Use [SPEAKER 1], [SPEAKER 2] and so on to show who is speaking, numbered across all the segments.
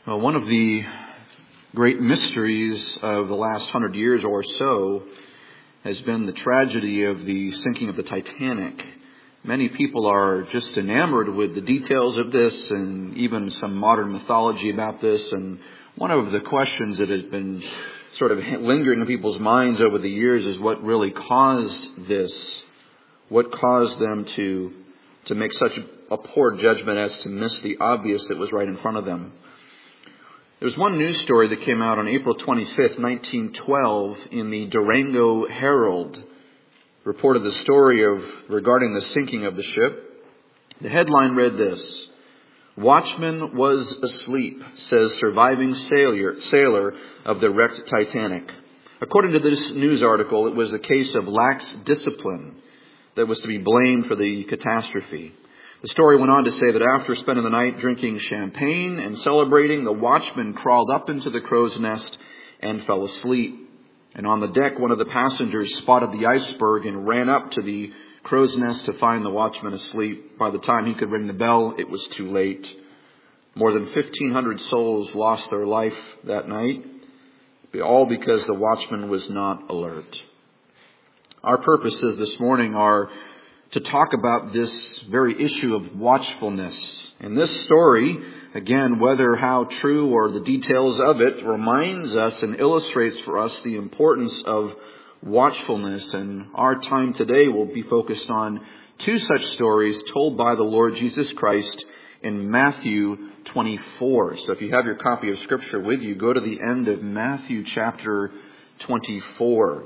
[SPEAKER 1] Well, one of the great mysteries of the last 100 years or so has been the tragedy of the sinking of the Titanic. Many people are just enamored with the details of this and even some modern mythology about this. And one of the questions that has been sort of lingering in people's minds over the years is what really caused this? What caused them to make such a poor judgment as to miss the obvious that was right in front of them? There's one news story that came out on April 25th, 1912 in the Durango Herald. Reported the story regarding the sinking of the ship. The headline read this: "Watchman was asleep, says surviving sailor of the wrecked Titanic." According to this news article, it was a case of lax discipline that was to be blamed for the catastrophe. The story went on to say that after spending the night drinking champagne and celebrating, the watchman crawled up into the crow's nest and fell asleep. And on the deck, one of the passengers spotted the iceberg and ran up to the crow's nest to find the watchman asleep. By the time he could ring the bell, it was too late. More than 1,500 souls lost their life that night, all because the watchman was not alert. Our purposes this morning are to talk about this very issue of watchfulness. And this story, again, whether how true or the details of it, reminds us and illustrates for us the importance of watchfulness. And our time today will be focused on two such stories told by the Lord Jesus Christ in Matthew 24. So if you have your copy of Scripture with you, go to the end of Matthew chapter 24.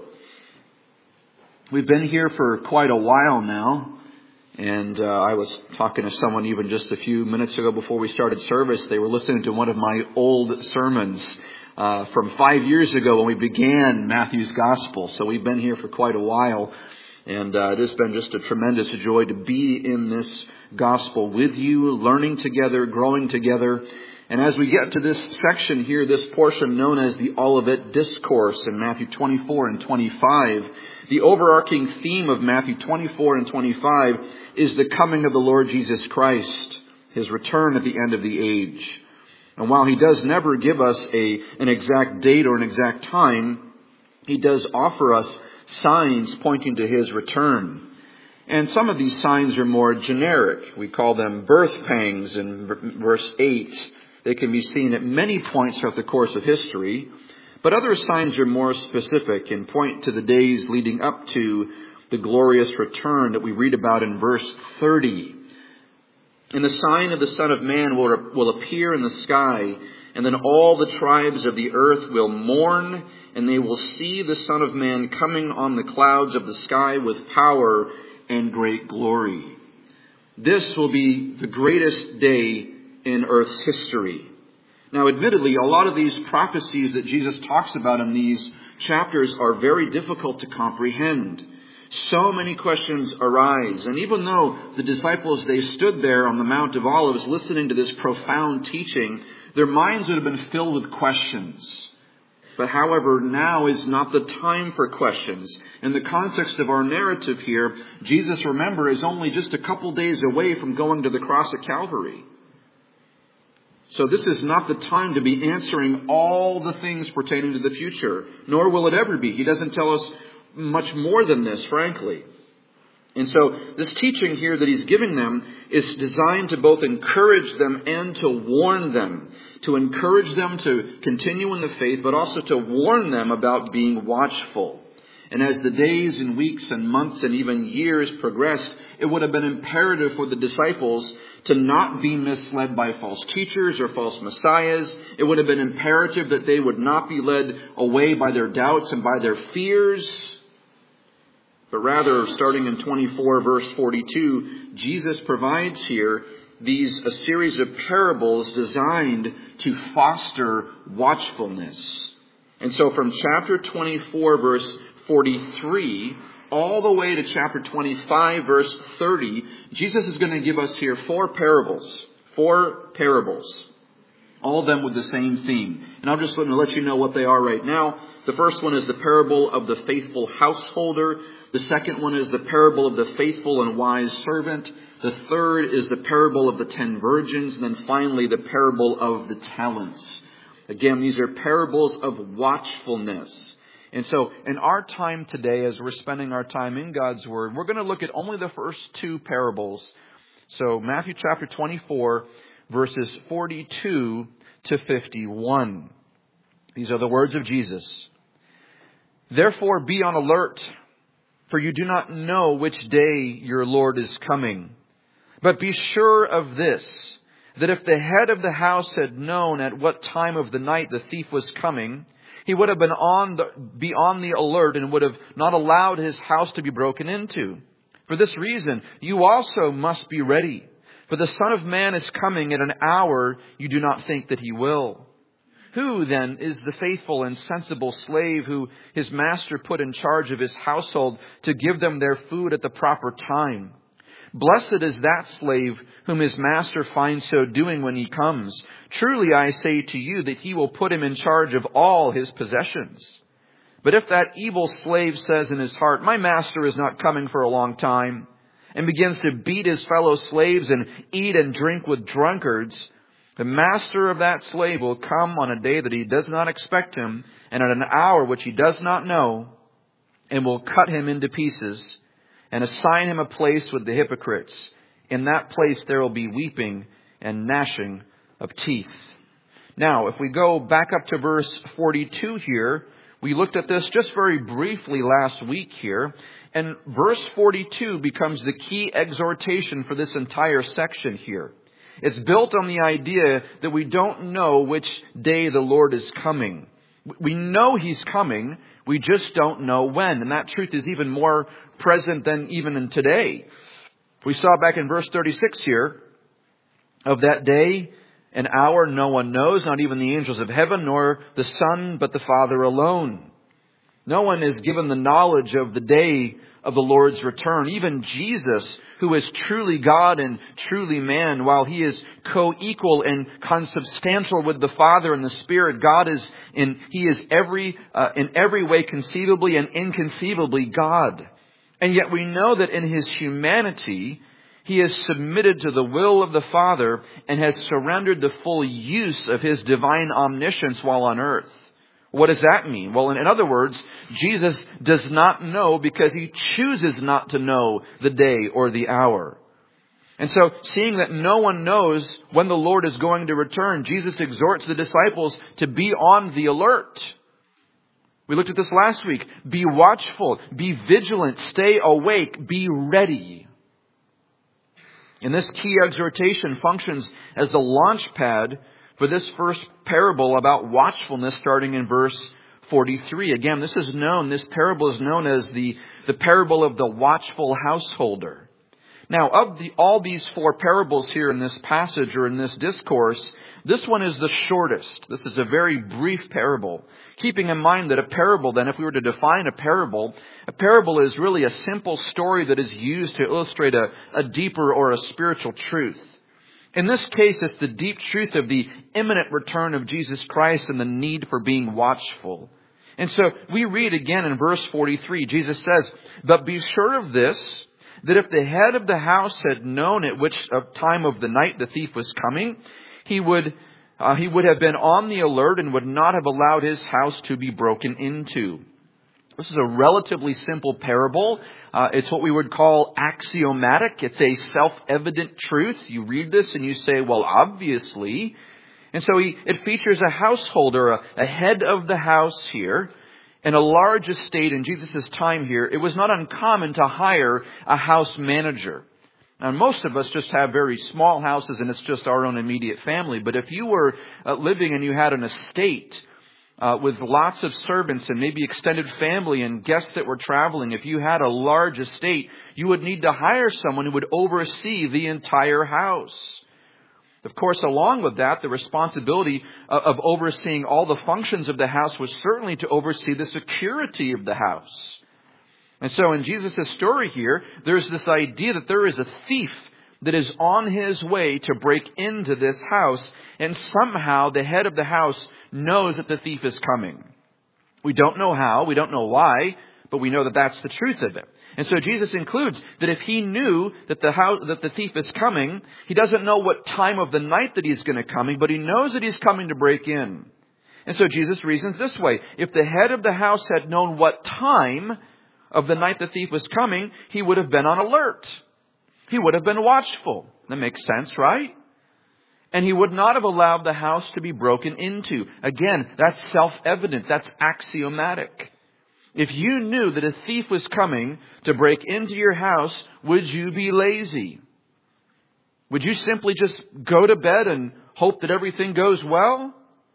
[SPEAKER 1] We've been here for quite a while now, and I was talking to someone even just a few minutes ago before we started service. They were listening to one of my old sermons from 5 years ago when we began Matthew's Gospel. So we've been here for quite a while, and it has been just a tremendous joy to be in this Gospel with you, learning together, growing together. And as we get to this section here, this portion known as the Olivet Discourse in Matthew 24 and 25, the overarching theme of Matthew 24 and 25 is the coming of the Lord Jesus Christ, His return at the end of the age. And while He does never give us an exact date or an exact time, He does offer us signs pointing to His return. And some of these signs are more generic. We call them birth pangs in verse 8. They can be seen at many points throughout the course of history. But other signs are more specific and point to the days leading up to the glorious return that we read about in verse 30. "And the sign of the Son of Man will appear in the sky, and then all the tribes of the earth will mourn, and they will see the Son of Man coming on the clouds of the sky with power and great glory." This will be the greatest day in earth's history. Now, admittedly, a lot of these prophecies that Jesus talks about in these chapters are very difficult to comprehend. So many questions arise. And even though the disciples, they stood there on the Mount of Olives listening to this profound teaching, their minds would have been filled with questions. But however, now is not the time for questions. In the context of our narrative here, Jesus, remember, is only just a couple days away from going to the cross at Calvary. So this is not the time to be answering all the things pertaining to the future, nor will it ever be. He doesn't tell us much more than this, frankly. And so this teaching here that He's giving them is designed to both encourage them and to warn them. To encourage them to continue in the faith, but also to warn them about being watchful. And as the days and weeks and months and even years progressed, it would have been imperative for the disciples to not be misled by false teachers or false messiahs. It would have been imperative that they would not be led away by their doubts and by their fears. But rather, starting in 24 verse 42, Jesus provides here a series of parables designed to foster watchfulness. And so from chapter 24 verse 43 all the way to chapter 25 verse 30, Jesus is going to give us here four parables, all of them with the same theme. And I'm just going to let you know what they are right now. The first one is the parable of the faithful householder. The second one is the parable of the faithful and wise servant. The third is the parable of the 10 virgins. And then finally, the parable of the talents. Again, these are parables of watchfulness. And so in our time today, as we're spending our time in God's Word, we're going to look at only the first 2 parables. So Matthew chapter 24, verses 42 to 51. These are the words of Jesus. Therefore be on alert, for you do not know which day your Lord is coming. But be sure of this, that if the head of the house had known at what time of the night the thief was coming, he would have been on the alert and would have not allowed his house to be broken into. For this reason, you also must be ready. For the Son of Man is coming at an hour you do not think that he will. Who then is the faithful and sensible slave who his master put in charge of his household to give them their food at the proper time? Blessed is that slave whom his master finds so doing when he comes. Truly I say to you that he will put him in charge of all his possessions. But if that evil slave says in his heart, my master is not coming for a long time, and begins to beat his fellow slaves and eat and drink with drunkards, the master of that slave will come on a day that he does not expect him, and at an hour which he does not know, and will cut him into pieces, and assign him a place with the hypocrites. In that place there will be weeping and gnashing of teeth. Now, if we go back up to verse 42 here, we looked at this just very briefly last week here, and verse 42 becomes the key exhortation for this entire section here. It's built on the idea that we don't know which day the Lord is coming. We know He's coming, we just don't know when. And that truth is even more present than even in today. We saw back in verse 36 here, of that day and hour no one knows, not even the angels of heaven, nor the Son, but the Father alone. No one is given the knowledge of the day of the Lord's return. Even Jesus, who is truly God and truly man, while He is co-equal and consubstantial with the Father and the Spirit, He is in every way conceivably and inconceivably God. And yet we know that in His humanity, He has submitted to the will of the Father and has surrendered the full use of His divine omniscience while on earth. What does that mean? Well, in other words, Jesus does not know because He chooses not to know the day or the hour. And so, seeing that no one knows when the Lord is going to return, Jesus exhorts the disciples to be on the alert. We looked at this last week. Be watchful, be vigilant, stay awake, be ready. And this key exhortation functions as the launch pad for this first parable about watchfulness, starting in verse 43. Again, this parable is known as the parable of the watchful householder. Now, of all these 4 parables here in this passage or in this discourse, this one is the shortest. This is a very brief parable. Keeping in mind that a parable, then, if we were to define a parable is really a simple story that is used to illustrate a deeper or a spiritual truth. In this case, it's the deep truth of the imminent return of Jesus Christ and the need for being watchful. And so we read again in verse 43, Jesus says, but be sure of this, that if the head of the house had known at which time of the night the thief was coming, he would have been on the alert and would not have allowed his house to be broken into. This is a relatively simple parable. It's what we would call axiomatic. It's a self-evident truth. You read this and you say, well, obviously. And so it features a householder, a head of the house here. In a large estate in Jesus' time here, it was not uncommon to hire a house manager. Now, most of us just have very small houses and it's just our own immediate family. But if you were living and you had an estate with lots of servants and maybe extended family and guests that were traveling, if you had a large estate, you would need to hire someone who would oversee the entire house. Of course, along with that, the responsibility of overseeing all the functions of the house was certainly to oversee the security of the house. And so in Jesus' story here, there's this idea that there is a thief that is on his way to break into this house, and somehow the head of the house knows that the thief is coming. We don't know how, we don't know why, but we know that that's the truth of it. And so Jesus includes that if he knew that the thief is coming, he doesn't know what time of the night that he's going to come, but he knows that he's coming to break in. And so Jesus reasons this way. If the head of the house had known what time of the night the thief was coming, he would have been on alert. He would have been watchful. That makes sense, right? And he would not have allowed the house to be broken into. Again, that's self-evident. That's axiomatic. If you knew that a thief was coming to break into your house, would you be lazy? Would you simply just go to bed and hope that everything goes well?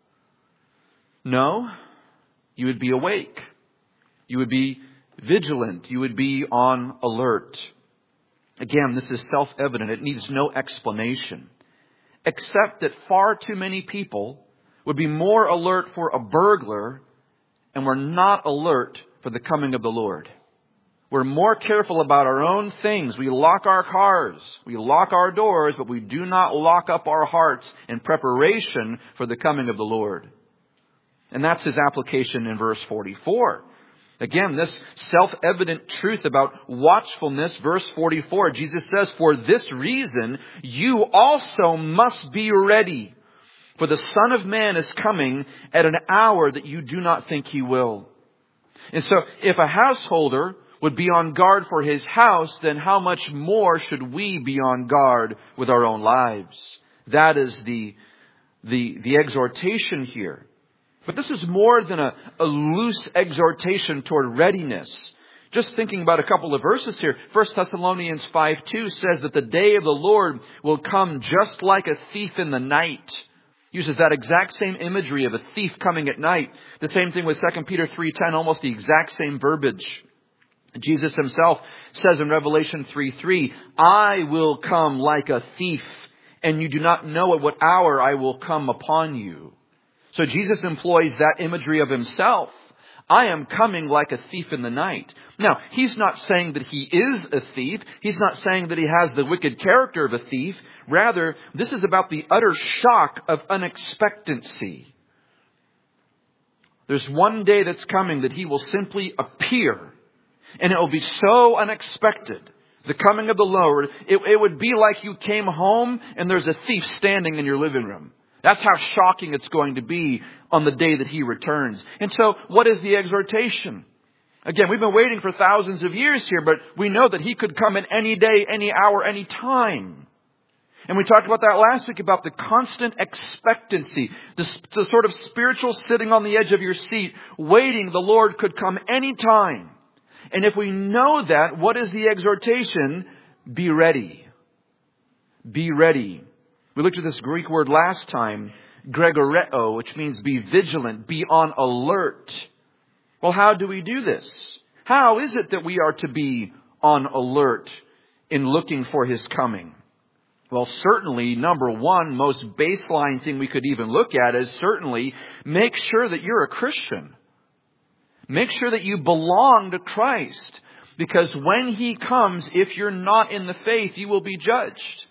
[SPEAKER 1] No. You would be awake. You would be vigilant. You would be on alert. Again, this is self-evident. It needs no explanation. Except that far too many people would be more alert for a burglar and we're not alert for the coming of the Lord. We're more careful about our own things. We lock our cars. We lock our doors, but we do not lock up our hearts in preparation for the coming of the Lord. And that's his application in verse 44. Again, this self-evident truth about watchfulness, verse 44, Jesus says, "For this reason, you also must be ready. For the Son of Man is coming at an hour that you do not think he will." And so, if a householder would be on guard for his house, then how much more should we be on guard with our own lives? That is the exhortation here. But this is more than a loose exhortation toward readiness. Just thinking about a couple of verses here. 1 Thessalonians 5:2 says that the day of the Lord will come just like a thief in the night. Uses that exact same imagery of a thief coming at night. The same thing with 2 Peter 3:10, almost the exact same verbiage. Jesus himself says in Revelation 3:3, "I will come like a thief, and you do not know at what hour I will come upon you." So Jesus employs that imagery of himself. I am coming like a thief in the night. Now, he's not saying that he is a thief. He's not saying that he has the wicked character of a thief. Rather, this is about the utter shock of unexpectancy. There's one day that's coming that he will simply appear. And it will be so unexpected. The coming of the Lord, it would be like you came home and there's a thief standing in your living room. That's how shocking it's going to be on the day that he returns. And so, what is the exhortation? Again, we've been waiting for thousands of years here, but we know that he could come at any day, any hour, any time. And we talked about that last week, about the constant expectancy, the sort of spiritual sitting on the edge of your seat, waiting the Lord could come any time. And if we know that, what is the exhortation? Be ready. Be ready. We looked at this Greek word last time, gregoreo, which means be vigilant, be on alert. Well, how do we do this? How is it that we are to be on alert in looking for his coming? Well, certainly, number one, most baseline thing we could even look at is certainly make sure that you're a Christian. Make sure that you belong to Christ. Because when he comes, if you're not in the faith, you will be judged.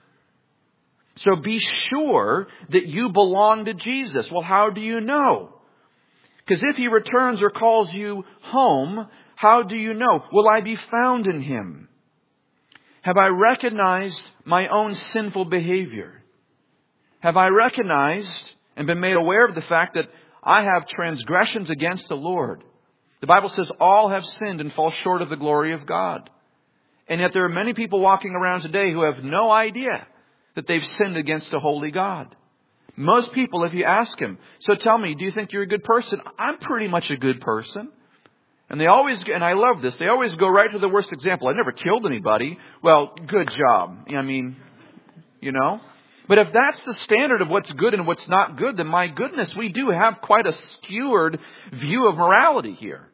[SPEAKER 1] So be sure that you belong to Jesus. Well, how do you know? Because if he returns or calls you home, how do you know? Will I be found in him? Have I recognized my own sinful behavior? Have I recognized and been made aware of the fact that I have transgressions against the Lord? The Bible says all have sinned and fall short of the glory of God. And yet there are many people walking around today who have no idea that they've sinned against a holy God. Most people, if you ask them, so tell me, do you think you're a good person? I'm pretty much a good person. And they always, and I love this, they always go right to the worst example. I never killed anybody. Well, good job. I mean, you know. But if that's the standard of what's good and what's not good, then my goodness, we do have quite a skewed view of morality here.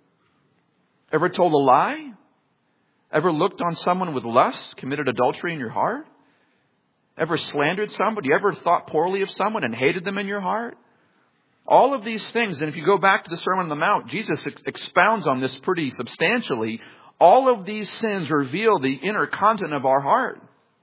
[SPEAKER 1] Ever told a lie? Ever looked on someone with lust? Committed adultery in your heart? Ever slandered somebody? Ever thought poorly of someone and hated them in your heart? All of these things, and if you go back to the Sermon on the Mount, Jesus expounds on this pretty substantially. All of these sins reveal the inner content of our heart.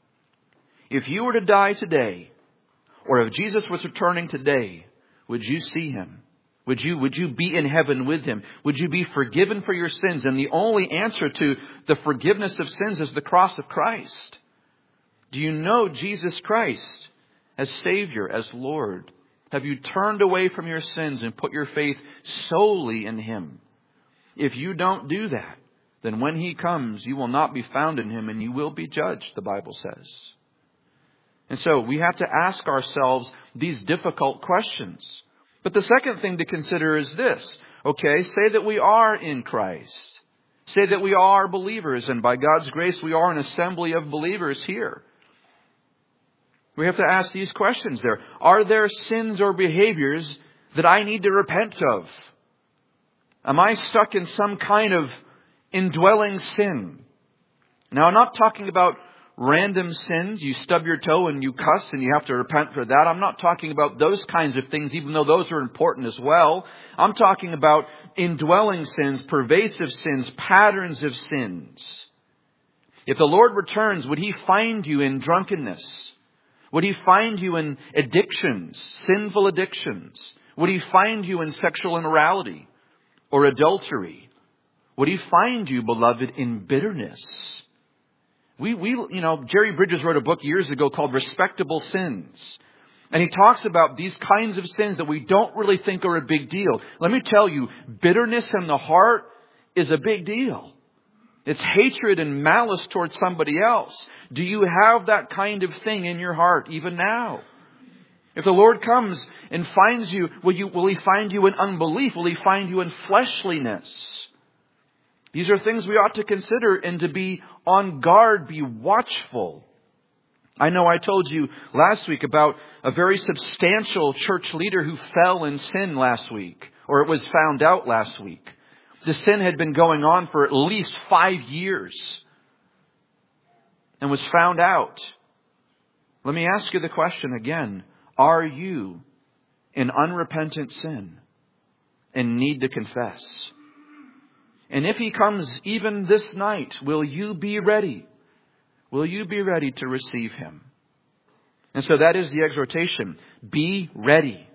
[SPEAKER 1] If you were to die today, or if Jesus was returning today, would you see him? Would you be in heaven with Him? Would you be forgiven for your sins? And the only answer to the forgiveness of sins is the cross of Christ. Do you know Jesus Christ as Savior, as Lord? Have you turned away from your sins and put your faith solely in Him? If you don't do that, then when He comes, you will not be found in Him and you will be judged, the Bible says. And so we have to ask ourselves these difficult questions. But the second thing to consider is this. Okay, say that we are in Christ. Say that we are believers, and by God's grace we are an assembly of believers here. We have to ask these questions there. Are there sins or behaviors that I need to repent of? Am I stuck in some kind of indwelling sin? Now, I'm not talking about random sins. You stub your toe and you cuss and you have to repent for that. I'm not talking about those kinds of things, even though those are important as well. I'm talking about indwelling sins, pervasive sins, patterns of sins. If the Lord returns, would He find you in drunkenness? Would He find you in addictions, sinful addictions? Would He find you in sexual immorality or adultery? Would He find you, beloved, in bitterness? Jerry Bridges wrote a book years ago called Respectable Sins. And he talks about these kinds of sins that we don't really think are a big deal. Let me tell you, bitterness in the heart is a big deal. It's hatred and malice towards somebody else. Do you have that kind of thing in your heart even now? If the Lord comes and finds you, will He find you in unbelief? Will He find you in fleshliness? These are things we ought to consider and to be on guard, be watchful. I know I told you last week about a very substantial church leader who fell in sin last week, or it was found out last week. The sin had been going on for at least 5 years and was found out. Let me ask you the question again. Are you in unrepentant sin and need to confess? And if He comes even this night, will you be ready? Will you be ready to receive Him? And so that is the exhortation. Be ready.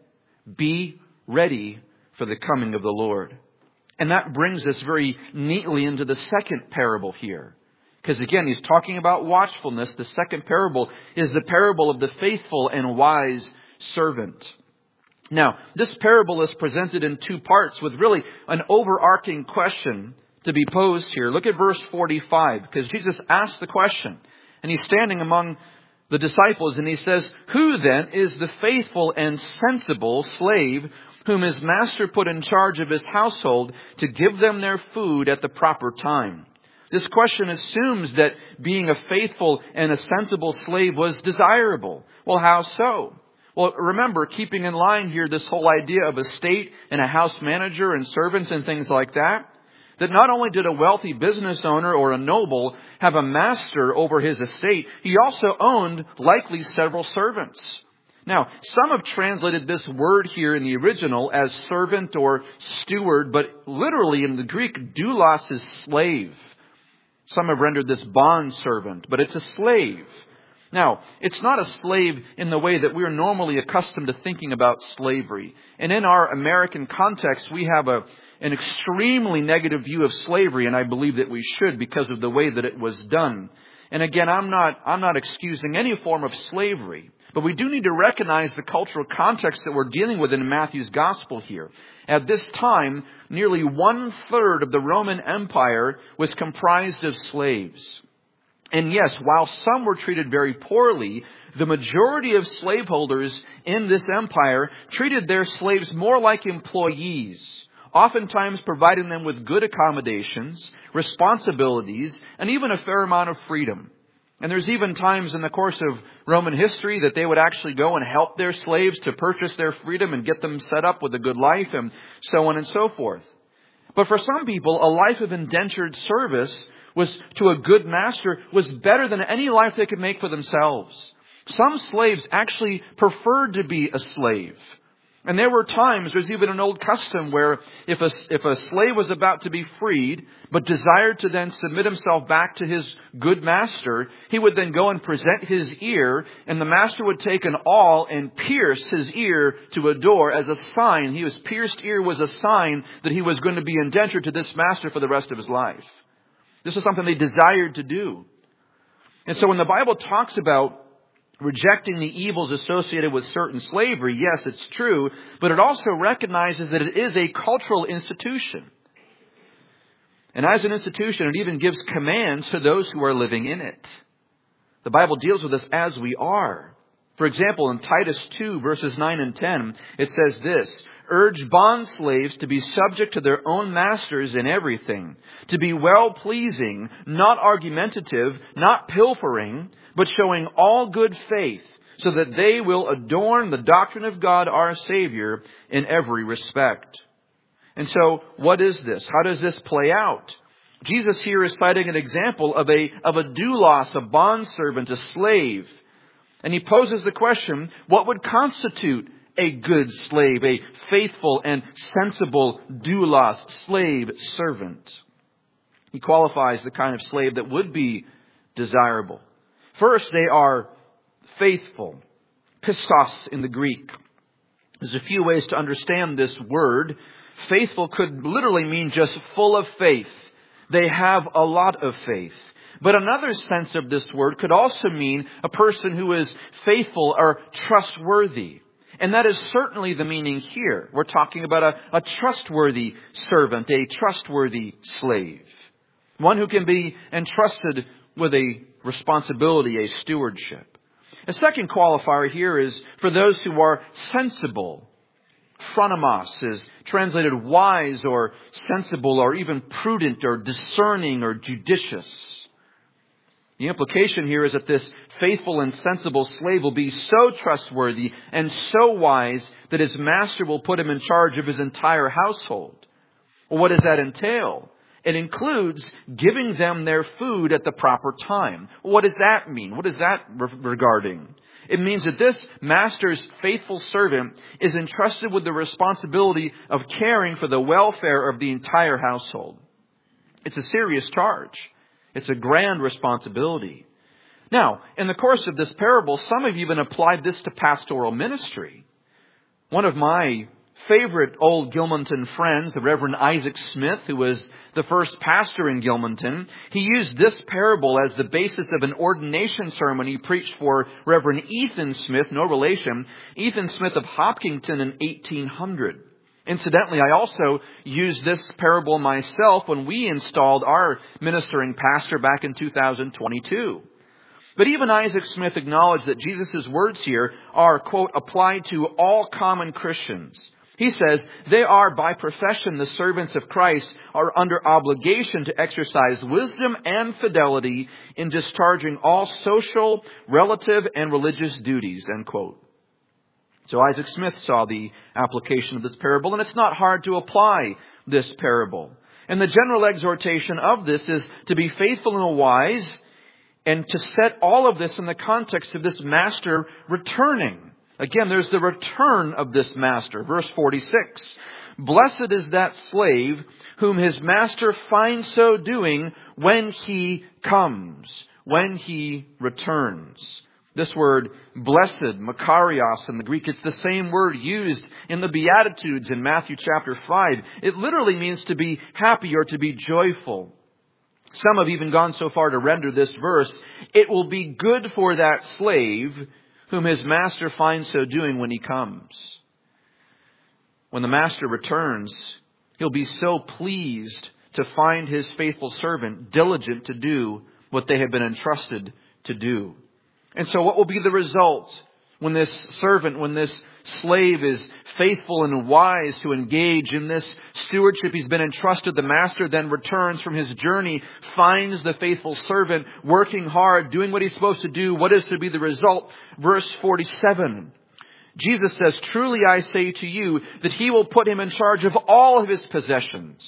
[SPEAKER 1] Be ready for the coming of the Lord. And that brings us very neatly into the second parable here. Because again, he's talking about watchfulness. The second parable is the parable of the faithful and wise servant. Now, this parable is presented in two parts with really an overarching question to be posed here. Look at verse 45, because Jesus asked the question. And He's standing among the disciples and He says, "Who then is the faithful and sensible slave whom his master put in charge of his household to give them their food at the proper time?" This question assumes that being a faithful and a sensible slave was desirable. Well, how so? Well, remember, keeping in line here this whole idea of a state and a house manager and servants and things like that, that not only did a wealthy business owner or a noble have a master over his estate, he also owned likely several servants. Now, some have translated this word here in the original as servant or steward, but literally in the Greek, doulos is slave. Some have rendered this bond servant, but it's a slave. Now, it's not a slave in the way that we're normally accustomed to thinking about slavery. And in our American context, we have an extremely negative view of slavery, and I believe that we should because of the way that it was done. And again, I'm not excusing any form of slavery. But we do need to recognize the cultural context that we're dealing with in Matthew's gospel here. At this time, nearly 1/3 of the Roman Empire was comprised of slaves. And yes, while some were treated very poorly, the majority of slaveholders in this empire treated their slaves more like employees, oftentimes providing them with good accommodations, responsibilities, and even a fair amount of freedom. And there's even times in the course of Roman history that they would actually go and help their slaves to purchase their freedom and get them set up with a good life and so on and so forth. But for some people, a life of indentured service to a good master was better than any life they could make for themselves. Some slaves actually preferred to be a slave. And there were times, there's even an old custom where if a slave was about to be freed, but desired to then submit himself back to his good master, he would then go and present his ear, and the master would take an awl and pierce his ear to a door as a sign. His pierced ear was a sign that he was going to be indentured to this master for the rest of his life. This is something they desired to do. And so when the Bible talks about rejecting the evils associated with certain slavery, yes, it's true, but it also recognizes that it is a cultural institution. And as an institution, it even gives commands to those who are living in it. The Bible deals with us as we are. For example, in Titus 2, verses 9 and 10, it says this, "Urge bond slaves to be subject to their own masters in everything, to be well-pleasing, not argumentative, not pilfering, but showing all good faith, so that they will adorn the doctrine of God our Savior in every respect." And so, what is this? How does this play out? Jesus here is citing an example of a doulos, a bondservant, a slave. And he poses the question, what would constitute a good slave, a faithful and sensible doulos, slave servant? He qualifies the kind of slave that would be desirable. First, they are faithful. Pistos in the Greek. There's a few ways to understand this word. Faithful could literally mean just full of faith. They have a lot of faith. But another sense of this word could also mean a person who is faithful or trustworthy. And that is certainly the meaning here. We're talking about a trustworthy servant, a trustworthy slave. One who can be entrusted with a responsibility, a stewardship. A second qualifier here is for those who are sensible. Phronimos is translated wise or sensible or even prudent or discerning or judicious. The implication here is that this faithful and sensible slave will be so trustworthy and so wise that his master will put him in charge of his entire household. Well, what does that entail? It includes giving them their food at the proper time. What does that mean? What is that regarding? It means that this master's faithful servant is entrusted with the responsibility of caring for the welfare of the entire household. It's a serious charge. It's a grand responsibility. Now, in the course of this parable, some have even applied this to pastoral ministry. One of my favorite old Gilmanton friends, the Reverend Isaac Smith, who was the first pastor in Gilmanton, he used this parable as the basis of an ordination sermon he preached for Reverend Ethan Smith, no relation, Ethan Smith of Hopkinton in 1800. Incidentally, I also used this parable myself when we installed our ministering pastor back in 2022. But even Isaac Smith acknowledged that Jesus' words here are, quote, applied to all common Christians. He says, they are by profession the servants of Christ, are under obligation to exercise wisdom and fidelity in discharging all social, relative, and religious duties, end quote. So Isaac Smith saw the application of this parable, and it's not hard to apply this parable. And the general exhortation of this is to be faithful and wise, and to set all of this in the context of this master returning. Again, there's the return of this master. Verse 46. Blessed is that slave whom his master finds so doing when he comes, when he returns. This word, blessed, makarios in the Greek, it's the same word used in the Beatitudes in Matthew chapter 5. It literally means to be happy or to be joyful. Some have even gone so far to render this verse, it will be good for that slave whom his master finds so doing when he comes. When the master returns, he'll be so pleased to find his faithful servant diligent to do what they have been entrusted to do. And so what will be the result when this servant, when this slave is faithful and wise to engage in this stewardship he's been entrusted? The master then returns from his journey, finds the faithful servant working hard, doing what he's supposed to do. What is to be the result? Verse 47. Jesus says, truly I say to you that he will put him in charge of all of his possessions.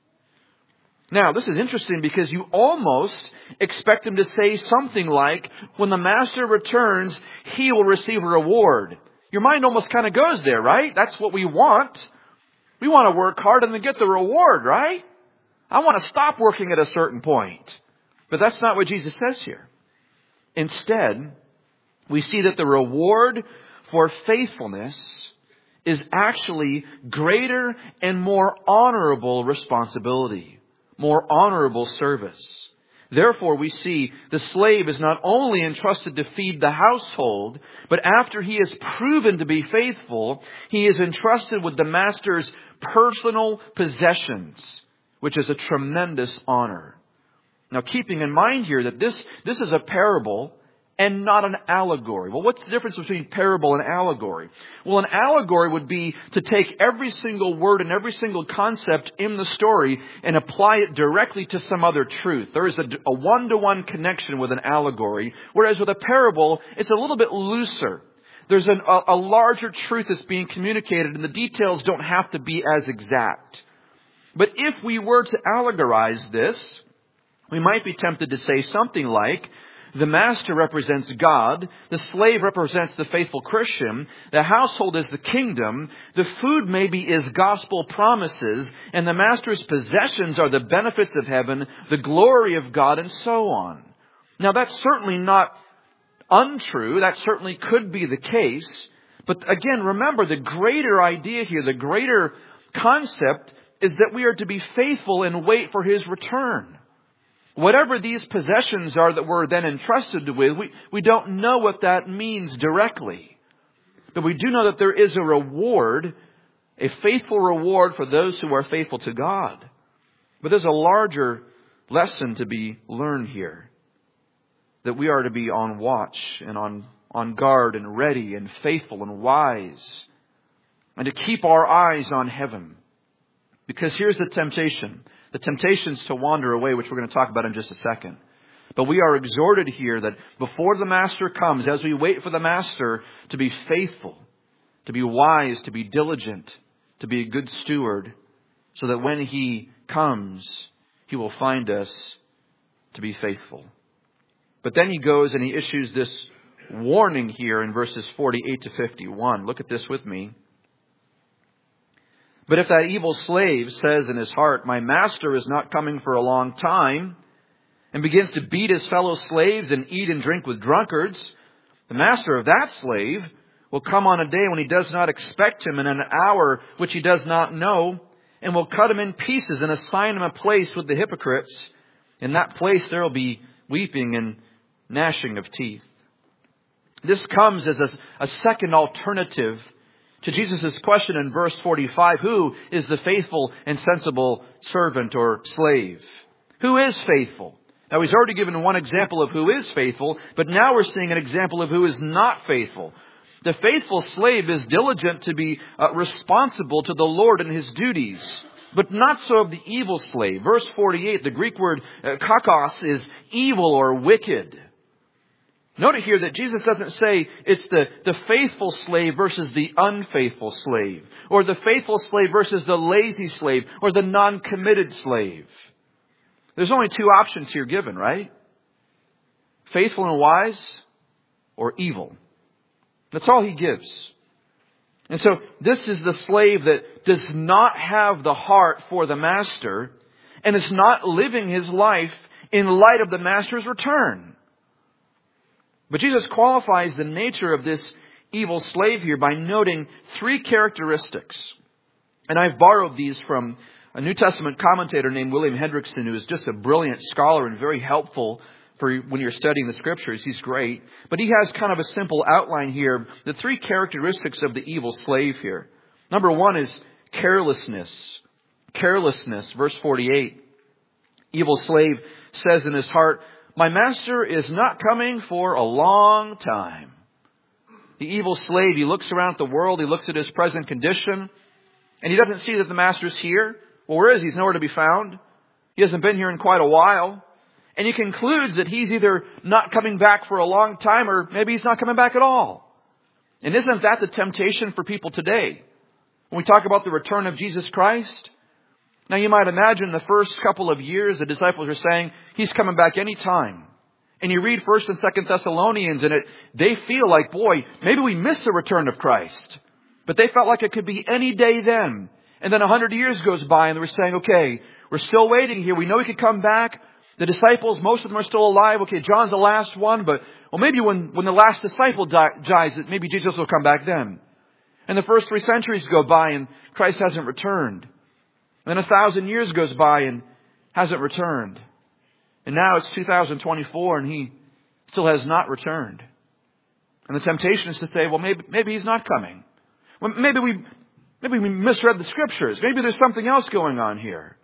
[SPEAKER 1] Now, this is interesting because you almost expect him to say something like, when the master returns, he will receive a reward.
[SPEAKER 2] Your mind almost kind of goes there, right? That's what we want. We want to work hard and then get the reward, right? I want to stop working at a certain point. But that's not what Jesus says here. Instead, we see that the reward for faithfulness is actually greater and more honorable responsibility, more honorable service. Therefore, we see the slave is not only entrusted to feed the household, but after he is proven to be faithful, he is entrusted with the master's personal possessions, which is a tremendous honor. Now, keeping in mind here that this is a parable and not an allegory. Well, what's the difference between parable and allegory? Well, an allegory would be to take every single word and every single concept in the story and apply it directly to some other truth. There is a one-to-one connection with an allegory, whereas with a parable, it's a little bit looser. There's a larger truth that's being communicated, and the details don't have to be as exact. But if we were to allegorize this, we might be tempted to say something like, the master represents God, the slave represents the faithful Christian, the household is the kingdom, the food maybe is gospel promises, and the master's possessions are the benefits of heaven, the glory of God, and so on. Now, that's certainly not untrue. That certainly could be the case. But again, remember, the greater idea here, the greater concept is that we are to be faithful and wait for His return. Whatever these possessions are that we're then entrusted with, we don't know what that means directly. But we do know that there is a reward, a faithful reward for those who are faithful to God. But there's a larger lesson to be learned here. That we are to be on watch and on guard and ready and faithful and wise. And to keep our eyes on heaven. Because here's the temptation. The temptation is to wander away, which we're going to talk about in just a second. But we are exhorted here that before the Master comes, as we wait for the Master, to be faithful, to be wise, to be diligent, to be a good steward, so that when He comes, He will find us to be faithful. But then He goes and He issues this warning here in verses 48 to 51. Look at this with me. But if that evil slave says in his heart, my master is not coming for a long time, and begins to beat his fellow slaves and eat and drink with drunkards, the master of that slave will come on a day when he does not expect him, in an hour which he does not know, and will cut him in pieces and assign him a place with the hypocrites. In that place there will be weeping and gnashing of teeth. This comes as a second alternative to Jesus' question in verse 45, who is the faithful and sensible servant or slave? Who is faithful? Now, He's already given one example of who is faithful, but now we're seeing an example of who is not faithful. The faithful slave is diligent to be responsible to the Lord in his duties, but not so of the evil slave. Verse 48, the Greek word kakos is evil or wicked. Note here that Jesus doesn't say it's the faithful slave versus the unfaithful slave, or the faithful slave versus the lazy slave, or the non-committed slave. There's only two options here given, right? Faithful and wise, or evil. That's all He gives. And so this is the slave that does not have the heart for the master and is not living his life in light of the master's return. But Jesus qualifies the nature of this evil slave here by noting three characteristics. And I've borrowed these from a New Testament commentator named William Hendrickson, who is just a brilliant scholar and very helpful for when you're studying the Scriptures. He's great. But he has kind of a simple outline here. The three characteristics of the evil slave here. Number one is carelessness. Carelessness, verse 48. Evil slave says in his heart, my master is not coming for a long time. The evil slave, he looks around at the world, he looks at his present condition, and he doesn't see that the master's here. Well, where is he? He's nowhere to be found. He hasn't been here in quite a while. And he concludes that he's either not coming back for a long time, or maybe he's not coming back at all. And isn't that the temptation for people today? When we talk about the return of Jesus Christ, now you might imagine the first couple of years the disciples are saying, He's coming back any time. And you read 1st and 2nd Thessalonians, and they feel like, boy, maybe we missed the return of Christ. But they felt like it could be any day then. And then 100 years goes by, and they were saying, okay, we're still waiting here. We know he could come back. The disciples, most of them are still alive. Okay, John's the last one, but well, maybe when the last disciple dies, maybe Jesus will come back then. And the first 3 centuries go by, and Christ hasn't returned. Then 1,000 years goes by and hasn't returned. And now it's 2024 and he still has not returned. And the temptation is to say, well, maybe he's not coming. Well, maybe we misread the scriptures. Maybe there's something else going on here.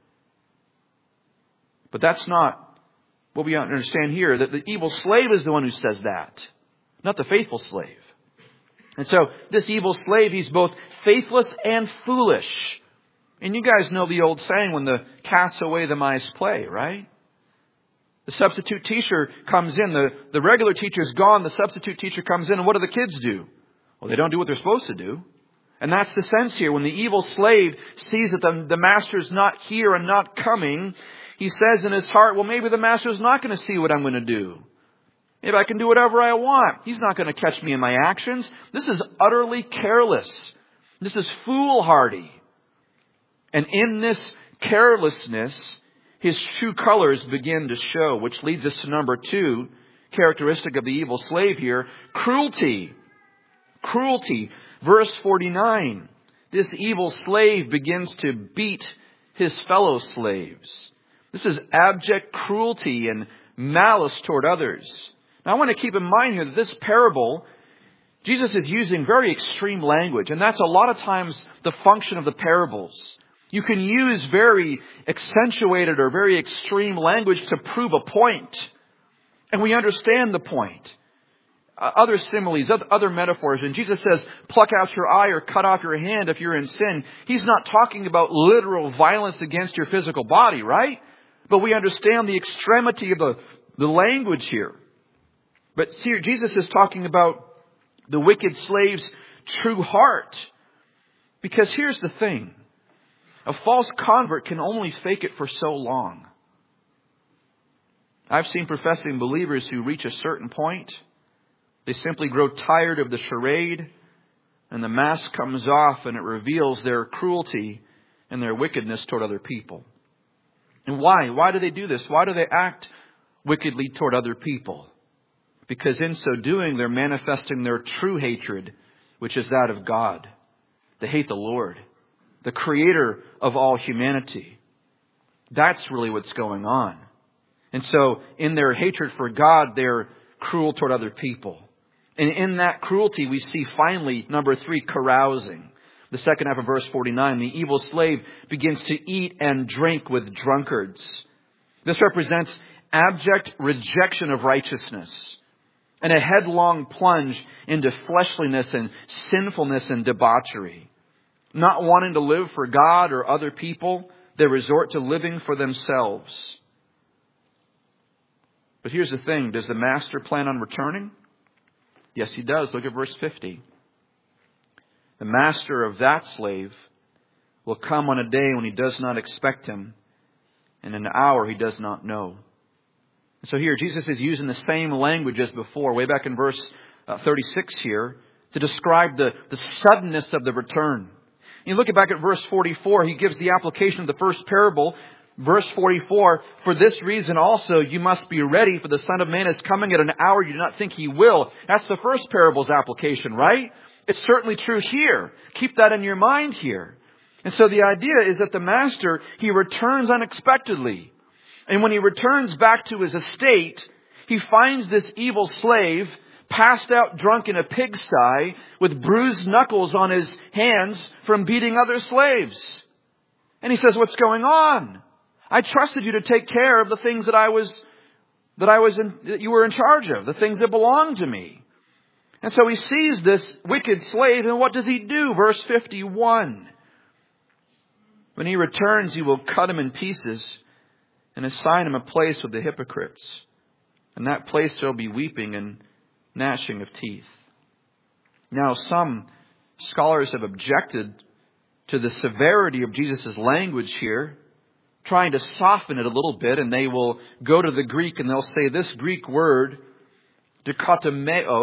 [SPEAKER 2] But that's not what we understand here. That the evil slave is the one who says that, not the faithful slave. And so this evil slave, he's both faithless and foolish. And you guys know the old saying, when the cat's away, the mice play, right? The substitute teacher comes in. The regular teacher's gone. The substitute teacher comes in. And what do the kids do? Well, they don't do what they're supposed to do. And that's the sense here. When the evil slave sees that the master's not here and not coming, he says in his heart, well, maybe the master's not going to see what I'm going to do. Maybe I can do whatever I want. He's not going to catch me in my actions. This is utterly careless. This is foolhardy. And in this carelessness, his true colors begin to show, which leads us to number 2, characteristic of the evil slave here, cruelty. Cruelty. Verse 49. This evil slave begins to beat his fellow slaves. This is abject cruelty and malice toward others. Now I want to keep in mind here that this parable, Jesus is using very extreme language. And that's a lot of times the function of the parables. You can use very accentuated or very extreme language to prove a point. And we understand the point. Other similes, other metaphors. And Jesus says, pluck out your eye or cut off your hand if you're in sin. He's not talking about literal violence against your physical body, right? But we understand the extremity of the language here. But here Jesus is talking about the wicked slave's true heart. Because here's the thing. A false convert can only fake it for so long. I've seen professing believers who reach a certain point. They simply grow tired of the charade, and the mask comes off and it reveals their cruelty and their wickedness toward other people. And why? Why do they do this? Why do they act wickedly toward other people? Because in so doing, they're manifesting their true hatred, which is that of God. They hate the Lord, the creator of all humanity. That's really what's going on. And so in their hatred for God, they're cruel toward other people. And in that cruelty, we see finally, number 3, carousing. The second half of verse 49, the evil slave begins to eat and drink with drunkards. This represents abject rejection of righteousness and a headlong plunge into fleshliness and sinfulness and debauchery. Not wanting to live for God or other people, they resort to living for themselves. But here's the thing. Does the master plan on returning? Yes, he does. Look at verse 50. The master of that slave will come on a day when he does not expect him, and an hour he does not know. So here, Jesus is using the same language as before, way back in verse 36 here, to describe the suddenness of the return. You look back at verse 44, he gives the application of the first parable. Verse 44, for this reason also you must be ready, for the Son of Man is coming at an hour you do not think he will. That's the first parable's application, right? It's certainly true here. Keep that in your mind here. And so the idea is that the master, he returns unexpectedly. And when he returns back to his estate, he finds this evil slave passed out drunk in a pigsty with bruised knuckles on his hands from beating other slaves. And he says, what's going on? I trusted you to take care of the things that you were in charge of, the things that belonged to me. And so he sees this wicked slave, and what does he do? Verse 51. When he returns, he will cut him in pieces and assign him a place with the hypocrites. In that place there will be weeping and gnashing of teeth. Now, some scholars have objected to the severity of Jesus' language here. trying to soften it a little bit, and they will go to the Greek and they'll say this Greek word, dichotomeo,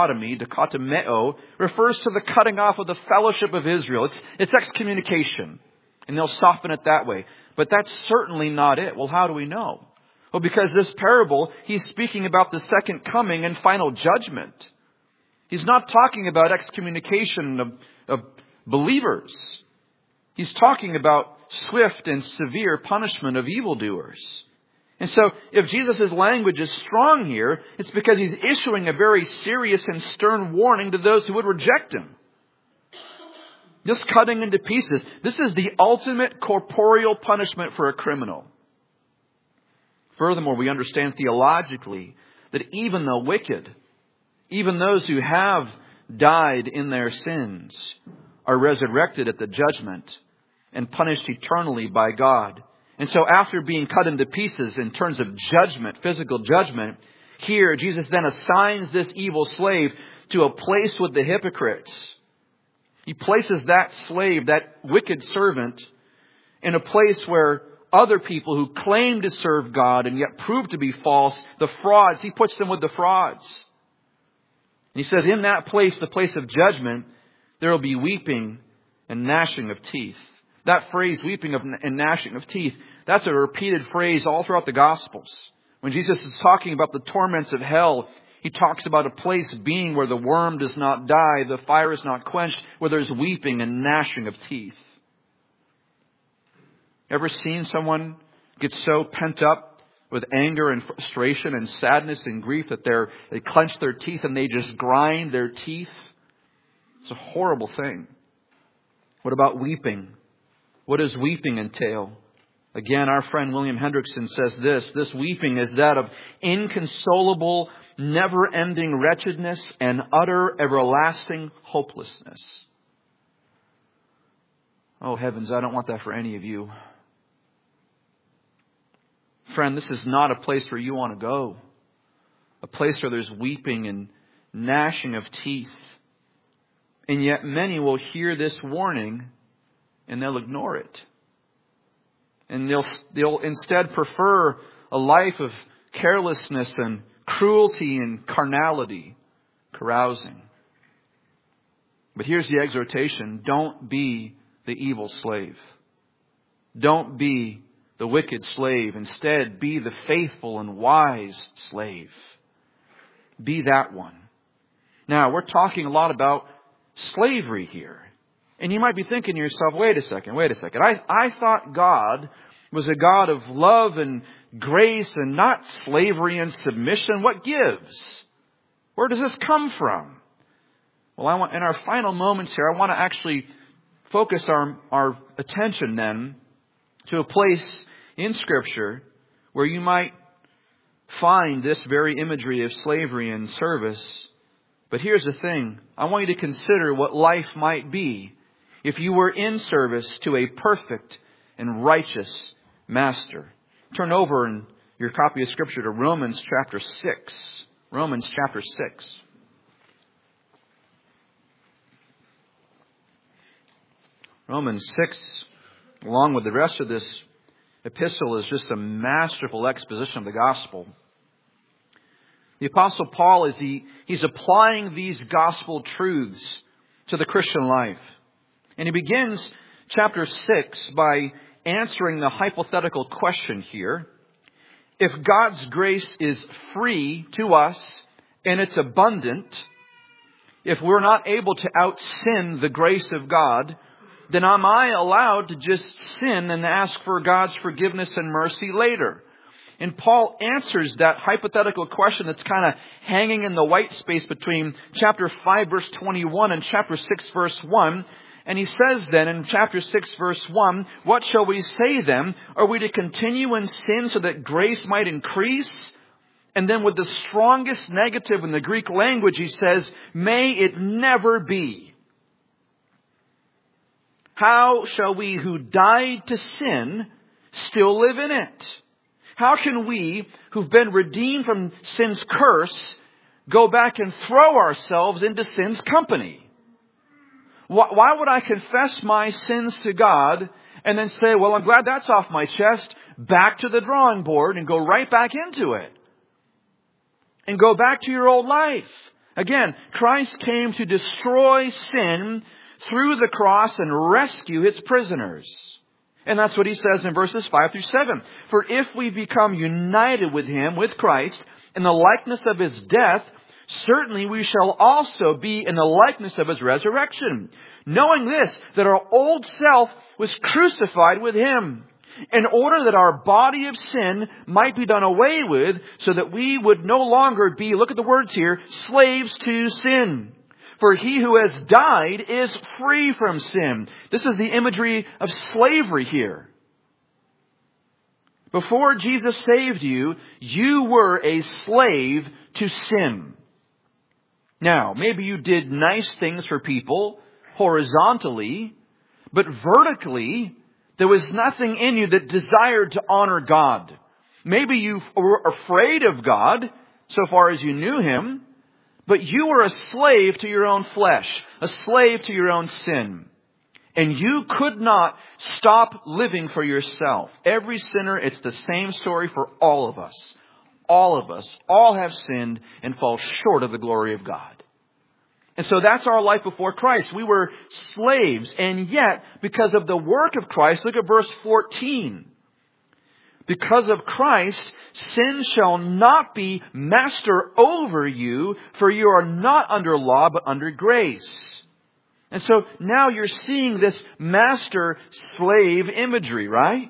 [SPEAKER 2] refers to the cutting off of the fellowship of Israel. It's excommunication. And they'll soften it that way. But that's certainly not it. Well, how do we know? Well, because this parable, he's speaking about the second coming and final judgment. He's not talking about excommunication of believers. He's talking about swift and severe punishment of evildoers. And so, if Jesus' language is strong here, it's because he's issuing a very serious and stern warning to those who would reject him. This cutting into pieces, this is the ultimate corporeal punishment for a criminal. Furthermore, we understand theologically that even the wicked, even those who have died in their sins, are resurrected at the judgment and punished eternally by God. And so after being cut into pieces in terms of judgment, physical judgment, here Jesus then assigns this evil slave to a place with the hypocrites. He places that slave, that wicked servant, in a place where other people who claim to serve God and yet prove to be false, the frauds, he puts them with the frauds. And he says, in that place, the place of judgment, there will be weeping and gnashing of teeth. That phrase, weeping and gnashing of teeth, that's a repeated phrase all throughout the Gospels. When Jesus is talking about the torments of hell, he talks about a place being where the worm does not die, the fire is not quenched, where there's weeping and gnashing of teeth. Ever seen someone get so pent up with anger and frustration and sadness and grief that they clench their teeth and they just grind their teeth? It's a horrible thing. What about weeping? What does weeping entail? Again, our friend William Hendrickson says this weeping is that of inconsolable, never-ending wretchedness and utter everlasting hopelessness. Oh heavens, I don't want that for any of you. Friend, this is not a place where you want to go. A place where there's weeping and gnashing of teeth. And yet many will hear this warning and they'll ignore it. And they'll instead prefer a life of carelessness and cruelty and carnality, carousing. But here's the exhortation. Don't be the evil slave. Don't be the wicked slave. Instead, be the faithful and wise slave. Be that one. Now, we're talking a lot about slavery here. And you might be thinking to yourself, wait a second. I thought God was a God of love and grace and not slavery and submission. What gives? Where does this come from? Well, in our final moments here, I want to actually focus our attention then to a place in Scripture where you might find this very imagery of slavery and service. But here's the thing. I want you to consider what life might be if you were in service to a perfect and righteous master. Turn over in your copy of Scripture to Romans chapter 6. Romans chapter 6. Romans 6, along with the rest of this epistle, is just a masterful exposition of the gospel. The Apostle Paul, he's applying these gospel truths to the Christian life. And he begins chapter 6 by answering the hypothetical question here. If God's grace is free to us and it's abundant, if we're not able to out-sin the grace of God, then am I allowed to just sin and ask for God's forgiveness and mercy later? And Paul answers that hypothetical question that's kind of hanging in the white space between chapter 5 verse 21 and chapter 6 verse 1. And he says then in chapter 6 verse 1, what shall we say then? Are we to continue in sin so that grace might increase? And then with the strongest negative in the Greek language, he says, may it never be. How shall we who died to sin still live in it? How can we who've been redeemed from sin's curse go back and throw ourselves into sin's company? Why would I confess my sins to God and then say, well, I'm glad that's off my chest. Back to the drawing board and go right back into it. And go back to your old life. Again, Christ came to destroy sin through the cross and rescue His prisoners. And that's what He says in verses 5 through 7. For if we become united with Him, with Christ, in the likeness of His death, certainly we shall also be in the likeness of His resurrection. Knowing this, that our old self was crucified with Him, in order that our body of sin might be done away with, so that we would no longer be, look at the words here, slaves to sin. For he who has died is free from sin. This is the imagery of slavery here. Before Jesus saved you, you were a slave to sin. Now, maybe you did nice things for people horizontally, but vertically, there was nothing in you that desired to honor God. Maybe you were afraid of God, so far as you knew Him, but you were a slave to your own flesh, a slave to your own sin. And you could not stop living for yourself. Every sinner, it's the same story for all of us. All of us, all have sinned and fall short of the glory of God. And so that's our life before Christ. We were slaves, and yet, because of the work of Christ, look at verse 14. Because of Christ, sin shall not be master over you, for you are not under law, but under grace. And so now you're seeing this master-slave imagery, right?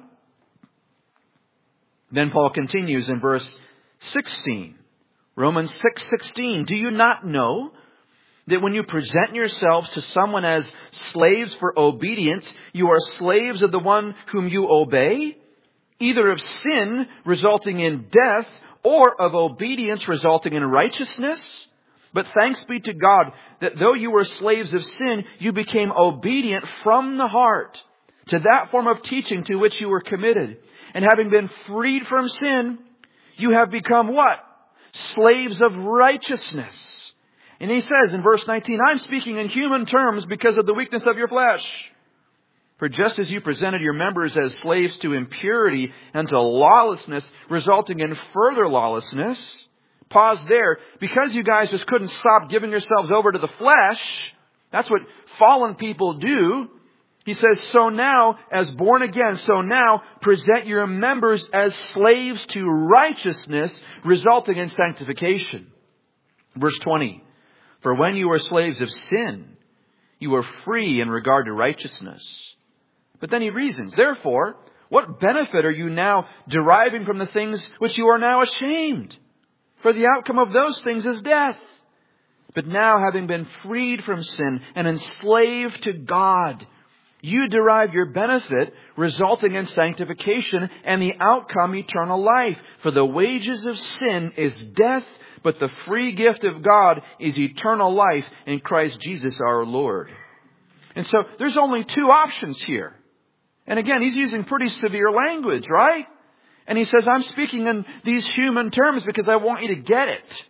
[SPEAKER 2] Then Paul continues in verse 16. Romans 6:16. Do you not know that when you present yourselves to someone as slaves for obedience, you are slaves of the one whom you obey? Either of sin resulting in death, or of obedience resulting in righteousness? But thanks be to God that though you were slaves of sin, you became obedient from the heart to that form of teaching to which you were committed. And having been freed from sin, you have become what? Slaves of righteousness. And he says in verse 19, I'm speaking in human terms because of the weakness of your flesh. For just as you presented your members as slaves to impurity and to lawlessness, resulting in further lawlessness, pause there, because you guys just couldn't stop giving yourselves over to the flesh, that's what fallen people do. He says, so now, as born again, so now present your members as slaves to righteousness, resulting in sanctification. Verse 20, for when you were slaves of sin, you were free in regard to righteousness. But then he reasons, therefore, what benefit are you now deriving from the things which you are now ashamed? For the outcome of those things is death. But now, having been freed from sin and enslaved to God, you derive your benefit, resulting in sanctification, and the outcome eternal life. For the wages of sin is death, but the free gift of God is eternal life in Christ Jesus our Lord. And so there's only two options here. And again, he's using pretty severe language, right? And he says, I'm speaking in these human terms because I want you to get it.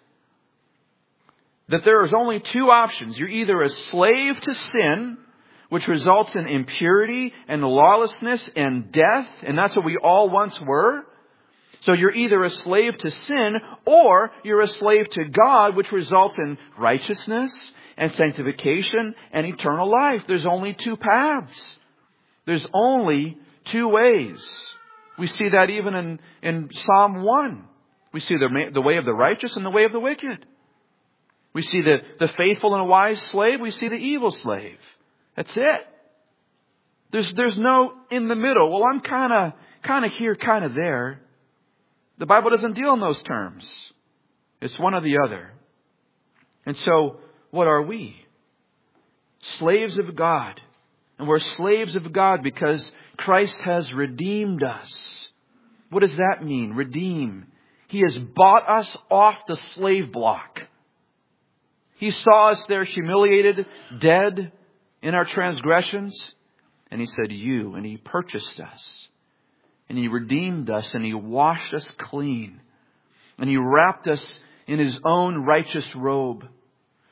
[SPEAKER 2] That there is only two options. You're either a slave to sin, which results in impurity and lawlessness and death. And that's what we all once were. So you're either a slave to sin, or you're a slave to God, which results in righteousness and sanctification and eternal life. There's only two paths. There's only two ways. We see that even in Psalm 1. We see the way of the righteous and the way of the wicked. We see the faithful and wise slave. We see the evil slave. That's it. There's no in the middle. Well, I'm kind of here, kind of there. The Bible doesn't deal in those terms. It's one or the other. And so, what are we? Slaves of God. And we're slaves of God because Christ has redeemed us. What does that mean? Redeem. He has bought us off the slave block. He saw us there humiliated, dead in our transgressions. And He said, you. And He purchased us. And He redeemed us. And He washed us clean. And He wrapped us in His own righteous robe.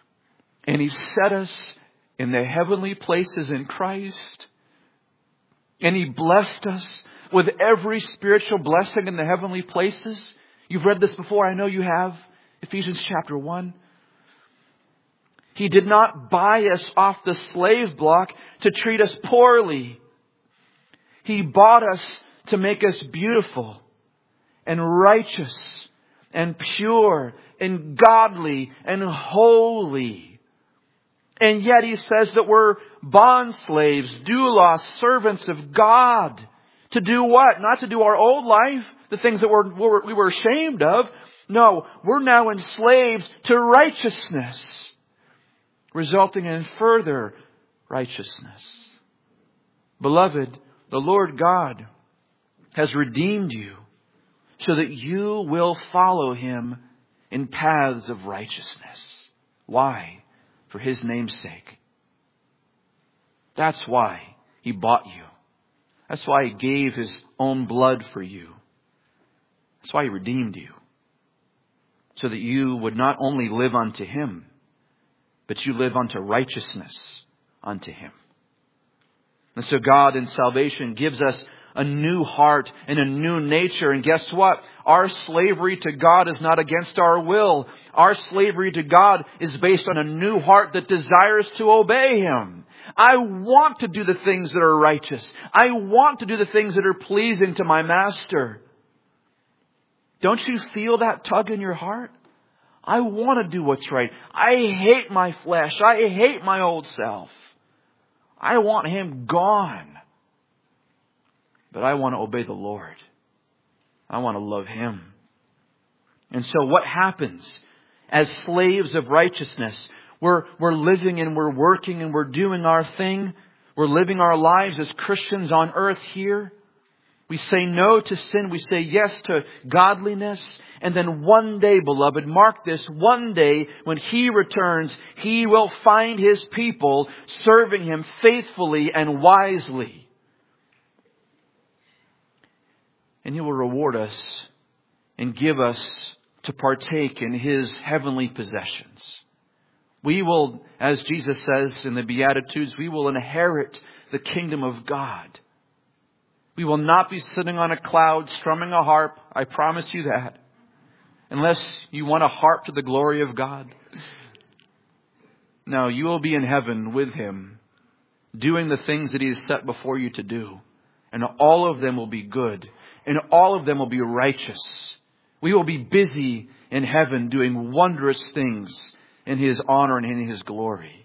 [SPEAKER 2] And He set us in the heavenly places in Christ. And He blessed us with every spiritual blessing in the heavenly places. You've read this before, I know you have. Ephesians chapter 1. He did not buy us off the slave block to treat us poorly. He bought us to make us beautiful and righteous and pure and godly and holy. And yet He says that we're bond slaves, doulos, servants of God. To do what? Not to do our old life, the things that we were ashamed of. No, we're now enslaved to righteousness, resulting in further righteousness. Beloved, the Lord God has redeemed you so that you will follow Him in paths of righteousness. Why? For His name's sake. That's why He bought you. That's why He gave His own blood for you. That's why He redeemed you. So that you would not only live unto Him, but you live unto righteousness unto Him. And so God in salvation gives us a new heart and a new nature. And guess what? Our slavery to God is not against our will. Our slavery to God is based on a new heart that desires to obey Him. I want to do the things that are righteous. I want to do the things that are pleasing to my Master. Don't you feel that tug in your heart? I want to do what's right. I hate my flesh. I hate my old self. I want him gone. But I want to obey the Lord. I want to love Him. And so what happens? As slaves of righteousness, we're living and we're working and we're doing our thing. We're living our lives as Christians on earth here. We say no to sin. We say yes to godliness. And then one day, beloved, mark this, one day when He returns, He will find His people serving Him faithfully and wisely. And He will reward us and give us to partake in His heavenly possessions. We will, as Jesus says in the Beatitudes, we will inherit the kingdom of God. We will not be sitting on a cloud strumming a harp. I promise you that. Unless you want to harp to the glory of God. No, you will be in heaven with Him, doing the things that He has set before you to do. And all of them will be good. And all of them will be righteous. We will be busy in heaven doing wondrous things in His honor and in His glory.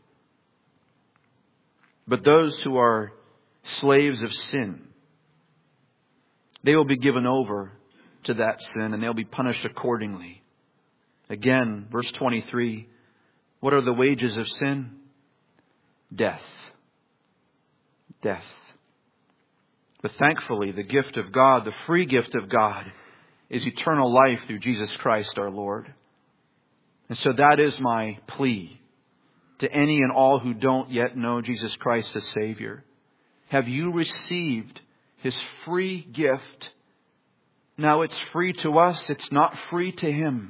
[SPEAKER 2] But those who are slaves of sin, they will be given over to that sin and they'll be punished accordingly. Again, verse 23, what are the wages of sin? Death. Death. But thankfully, the gift of God, the free gift of God, is eternal life through Jesus Christ our Lord. And so that is my plea to any and all who don't yet know Jesus Christ as Savior. Have you received His free gift? Now it's free to us. It's not free to Him.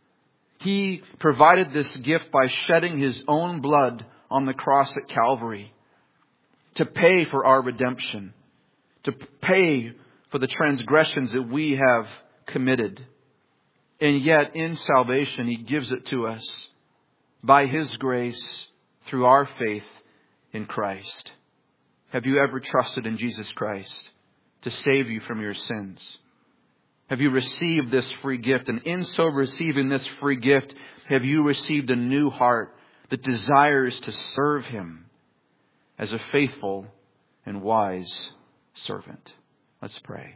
[SPEAKER 2] He provided this gift by shedding His own blood on the cross at Calvary to pay for our redemption, to pay for the transgressions that we have committed. And yet in salvation, He gives it to us by His grace through our faith in Christ. Have you ever trusted in Jesus Christ to save you from your sins? Have you received this free gift? And in so receiving this free gift, have you received a new heart that desires to serve Him as a faithful and wise servant? Let's pray.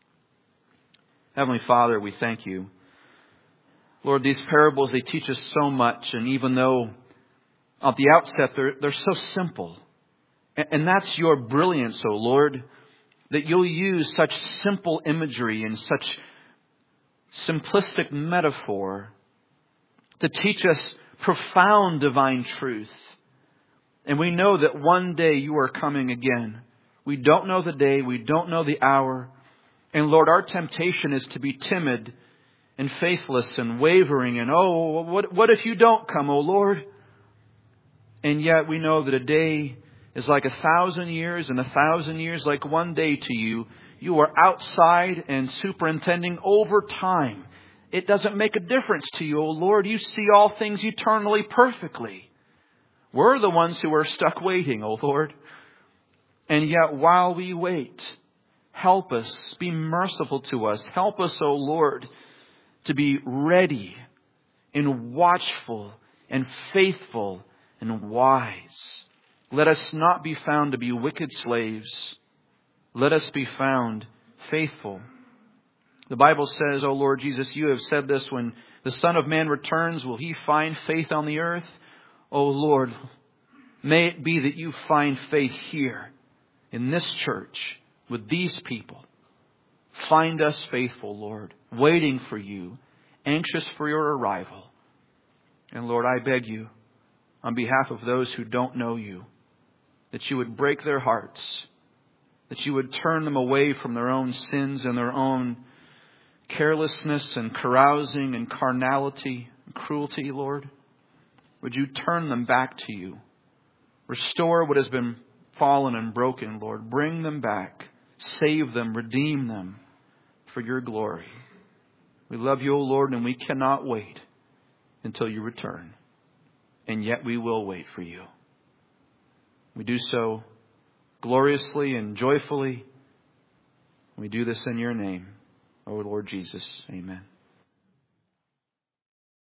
[SPEAKER 2] Heavenly Father, we thank You. Lord, these parables, they teach us so much. And even though at the outset they're so simple. And that's Your brilliance, O Lord, that You'll use such simple imagery and such simplistic metaphor to teach us profound divine truth. And we know that one day You are coming again. We don't know the day. We don't know the hour. And Lord, our temptation is to be timid and faithless and wavering. And what if You don't come, O Lord? And yet we know that a day is like 1,000 years, and 1,000 years like one day to you. You are outside and superintending over time. It doesn't make a difference to you, O Lord. You see all things eternally perfectly. We're the ones who are stuck waiting, O Lord. And yet while we wait, help us, be merciful to us. Help us, O Lord, to be ready and watchful and faithful and wise. Let us not be found to be wicked slaves. Let us be found faithful. The Bible says, O Lord Jesus, you have said this, when the Son of Man returns, will he find faith on the earth? O Lord, may it be that you find faith here in this church with these people. Find us faithful, Lord, waiting for you, anxious for your arrival. And Lord, I beg you, on behalf of those who don't know you, that you would break their hearts, that you would turn them away from their own sins and their own carelessness and carousing and carnality and cruelty, Lord. Would you turn them back to you? Restore what has been fallen and broken, Lord. Bring them back. Save them. Redeem them for your glory. We love you, O Lord, and we cannot wait until you return. And yet we will wait for you. We do so gloriously and joyfully. We do this in your name, O Lord Jesus. Amen.